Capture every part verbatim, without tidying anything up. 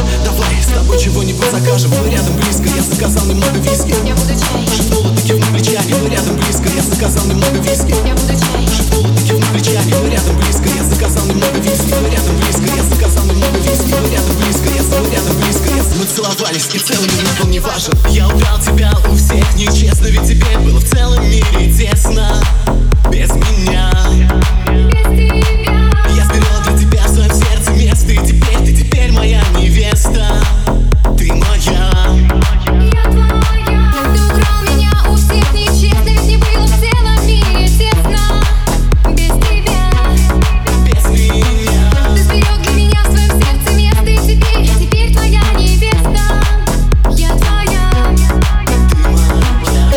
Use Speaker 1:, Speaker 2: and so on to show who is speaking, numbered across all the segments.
Speaker 1: Давай с тобой чего-нибудь закажем. Мы рядом близко, я заказал немного виски.
Speaker 2: Я буду чай.
Speaker 1: Шепнула, ты кивнув плечами. Мы рядом близко, я заказал немного виски.
Speaker 2: Я буду чай.
Speaker 1: Шепнула, ты кивнув плечами. Мы рядом близко, я заказал немного виски. Мы рядом близко, я заказал немного виски. Мы рядом близко, я мы рядом близко, я мы целовались, и целый минут был не важен. Я убрал тебя у всех нечестно, ведь теперь было в целом мире тесно. Без меня,
Speaker 2: Без тебя.
Speaker 1: я сберегал для тебя в своем сердце место. И теперь ты теперь моя невеста. Ты моя.
Speaker 2: Я твоя. Ты украл меня у всех нечестно, ведь не было в целом мире тесно. Без тебя.
Speaker 1: Без меня.
Speaker 2: Ты сберег для меня в своем сердце место. И теперь, теперь твоя невеста. Я твоя.
Speaker 1: Ты моя.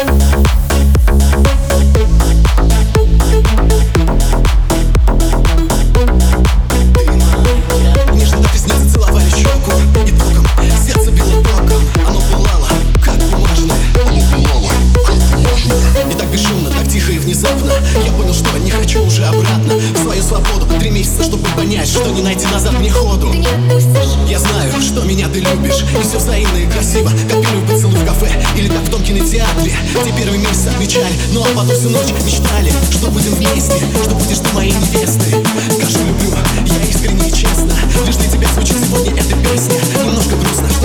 Speaker 1: Нежно до ресницы целовали щеку. И током сердце било током. Оно пылало, как бумажное. Оно пылало, как бумажное. И так бесшумно, так тихо и внезапно я понял, что не хочу уже обратно в свою свободу. Три месяца, чтобы понять, что не найти назад мне ходу.
Speaker 2: Ты не отпустишь.
Speaker 1: Я знаю, что меня ты любишь, и все взаимно и красиво, как первый поцелуй в кафе или как в том кинотеатре, где первый месяц отмечали, ну а потом всю ночь мечтали, что будем вместе, что будешь ты моей невестой. Скажу люблю, я искренне и честно, лишь для тебя звучит сегодня эта песня. Немножко грустно,